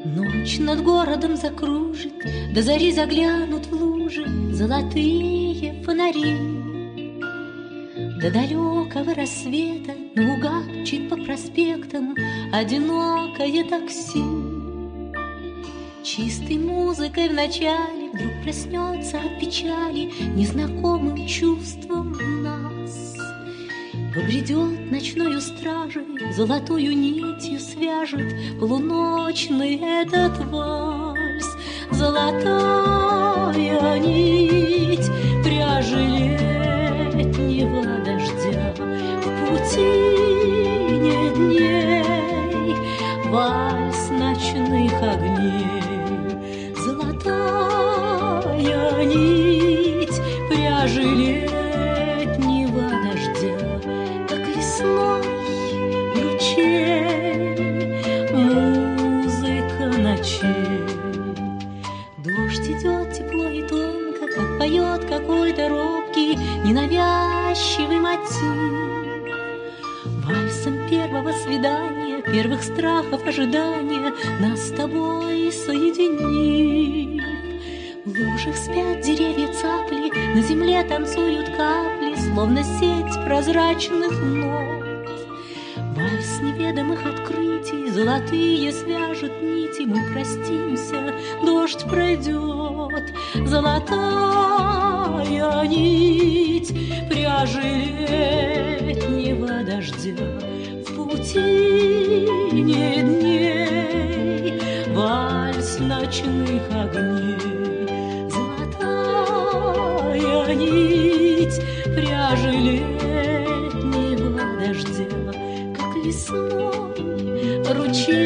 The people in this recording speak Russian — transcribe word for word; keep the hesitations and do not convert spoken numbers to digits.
Ночь над городом закружит, до зари заглянут в лужи золотые фонари. До далекого рассвета наугад мчит по проспектам одинокое такси. Чистой музыкой вначале вдруг проснется от печали незнакомым чувством в нас. Побредет ночною стражей, золотою нитью свяжет полуночный этот вальс. Золотая нить пряжи летнего дождя в путине дней, вальс ночных огней. Золотая нить пряжи летнего дождя, как лесной ручей, музыка ночей. Дождь идет тепло и тонко, как поет какой-то робкий, ненавязчивый мотив. Вальсом первого свидания, первых страхов ожидания нас с тобой соединив. В лужах спят деревья цапли, на земле танцуют капли, словно сеть прозрачных нот. Вальс неведомых открытий, золотые свяжут нити, мы простимся, дождь пройдет. Золотая нить пряжи летнего дождя в путине дней, вальс ночных огней. Золотая нить пряжи летнего дождя, как лесной ручей.